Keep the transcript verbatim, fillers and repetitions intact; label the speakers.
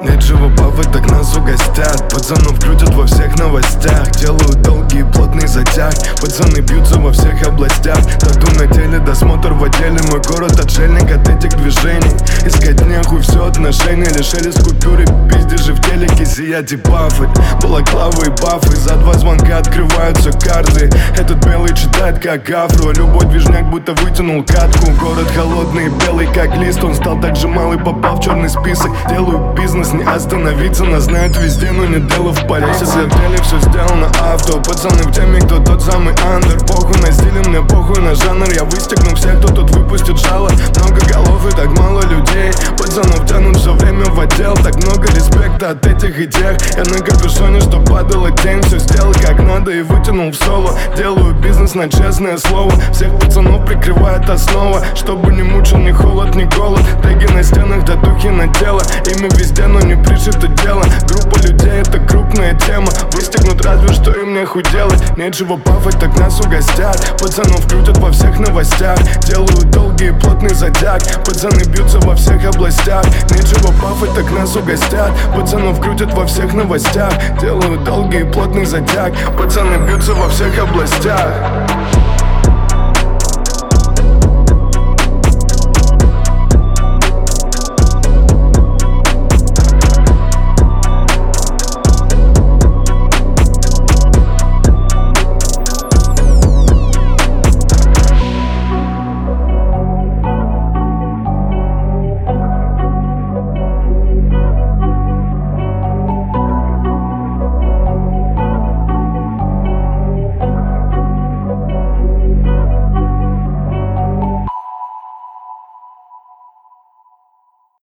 Speaker 1: Нечего бавать, так нас угостят. Пацанов крутят во всех новостях. Делают долгий и плотный затяг. Пацаны бьются во всех областях. Тату на теле, досмотр в отделе. Мой город отшельник от этих движений. Искать нехуй, все отношения. Лишили с купюры, пиздишь в телеке. Сиять и бафать, балаклавы и бафы. За два звонка открываются карты. Этот белый читает как афро. Любой движняк будто вытянул катку. Город холодный и белый как лист. Он стал так же малый, попал в черный список. Делаю бизнес, не остановиться. Нас знают везде, но не дело в поле. Если в деле все сделано авто. Пацаны в теме, кто тот самый андер. Похуй на стиле, мне похуй на жанр. Я выстегну всех, кто тут выпустит жало. Много голов и так мало людей. Пацанов тянут все время в отдел. Так много респекта от этих и тех. Я на капюшоне, что падала тень. Все сделал как надо и вытянул в соло. Делаю бизнес на честное слово. Всех пацанов прикрывает основа. Чтобы не мучил ни холод, ни голод. Теги на стенах, татухи на тело. Имя везде, но не пришито дело. Группа людей, это крупная тема. Выстегнут разве что им нехуй делать. Нечего пафать, так нас угостят. Пацанов крутят во всех новостях. Делают долгий и плотный затяг. Пацаны бьются во всех областях. Нечего пафать, так нас угостят. Пацанов крутят во всех новостях. Делают долгий и плотный затяг. Пацаны бьются во всех областях.